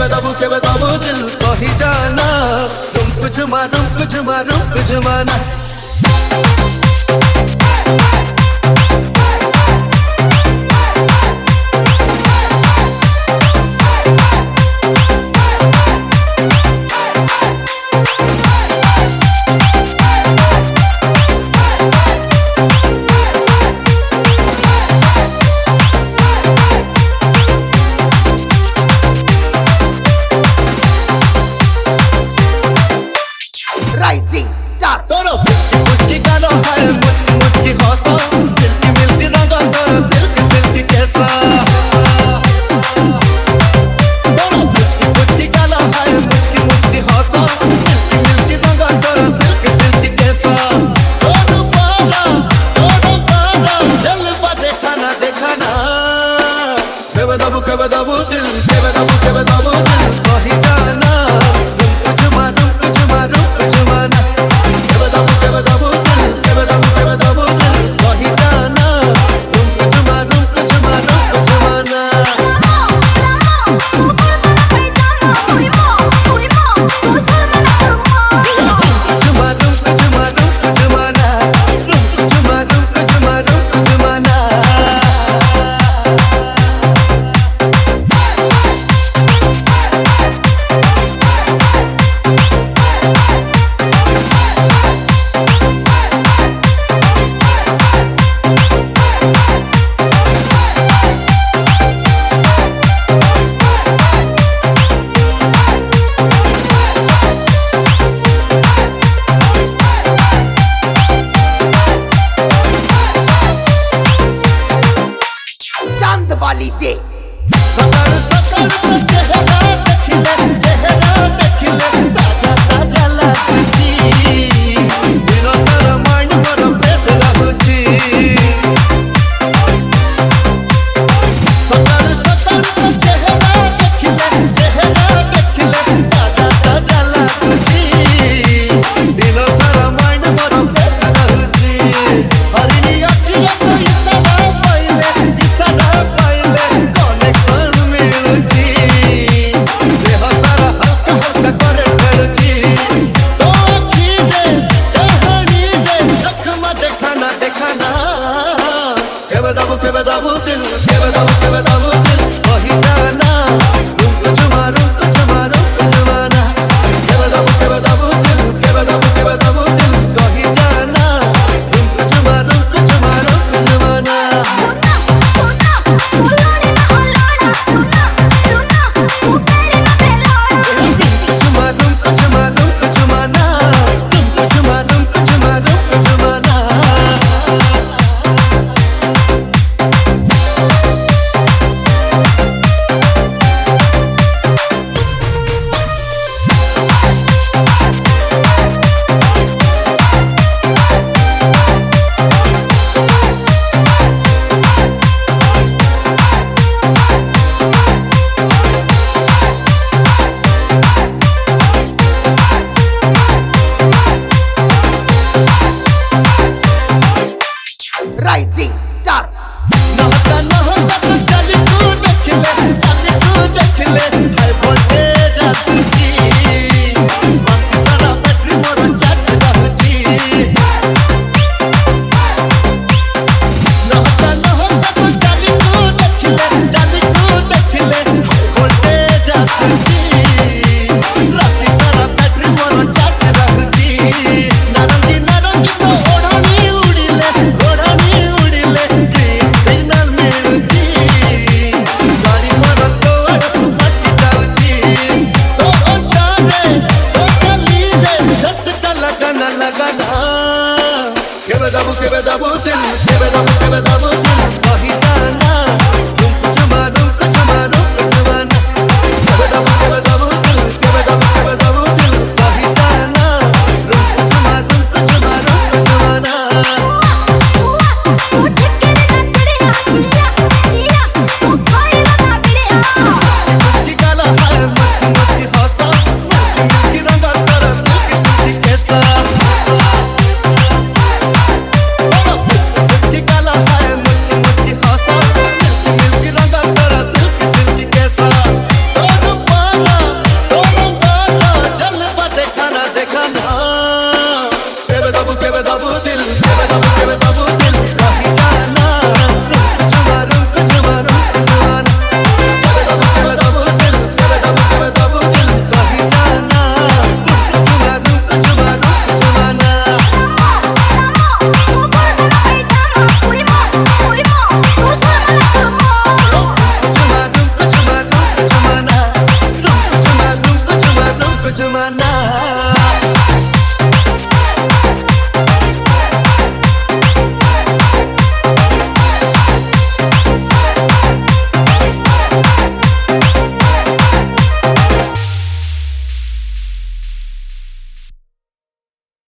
केवे दबू दिल कही जाना रुक जुमा रुक जुमा रुक जुमाना Rising Star तोरो मुझकी गालो है मुझकी हौसला मिलती मिलती रंगा तोरो सिल्क सिल्की कैसा तोरो मुझकी गालो है मुझकी हौसला मिलती मिलती रंगा तोरो सिल्क सिल्की कैसा तोरो पारा जलवा देखा ना केवे दबू दिल केवे दबू दिल कही जाना रुक जुमा रुक जुमाना केवे दबू दिल केवे दबू दिल कही जाना रुक जुमा रुक जुमाना चांदबाली से सतर सतर चेहरा देखिले ताजा ताजा लगुची दिलो सारा माइंड मोर फेस लगुची सतर चेहरा देखिले ताजा ताजा लगुची दिलो सारा माइंड मोर फेस लगुची हरिनी अखिया तो इसारा पाइले कनेक्शन मिलुची देह सारा हल्का हल्का करे खेलुची तो आखिरे चाहनी दे जख्म देखना केवे दबू दिल कही जाना रुक जुमा जुमाना केवे दबू दिल कही जाना रुक जुमा जुमाना Rising Star नहता तो चली तू देखले हाई वोल्टेज आसुची बाकी सारा बैटरी मोर चार्ज रहउची नहता तो चली तू देखले हाई वोल्टेज आसुची